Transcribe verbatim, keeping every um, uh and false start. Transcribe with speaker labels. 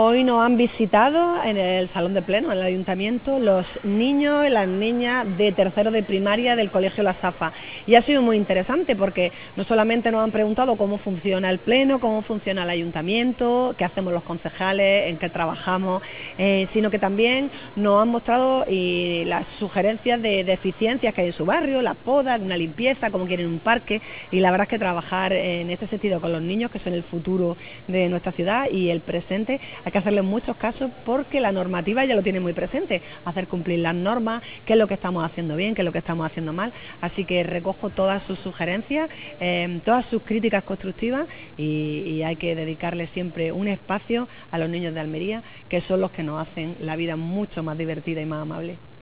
Speaker 1: Hoy nos han visitado en el salón de pleno, en el ayuntamiento, los niños y las niñas de tercero de primaria del colegio La Safa. Y ha sido muy interesante porque no solamente nos han preguntado cómo funciona el pleno, cómo funciona el ayuntamiento, qué hacemos los concejales, en qué trabajamos, eh, sino que también nos han mostrado y las sugerencias de deficiencias que hay en su barrio, las podas, una limpieza, cómo quieren un parque. Y la verdad es que trabajar en este sentido con los niños, que son el futuro de nuestra ciudad y el presente, hay que hacerle muchos casos porque la normativa ya lo tiene muy presente, hacer cumplir las normas, qué es lo que estamos haciendo bien, qué es lo que estamos haciendo mal. Así que recojo todas sus sugerencias, eh, todas sus críticas constructivas y, y hay que dedicarle siempre un espacio a los niños de Almería, que son los que nos hacen la vida mucho más divertida y más amable.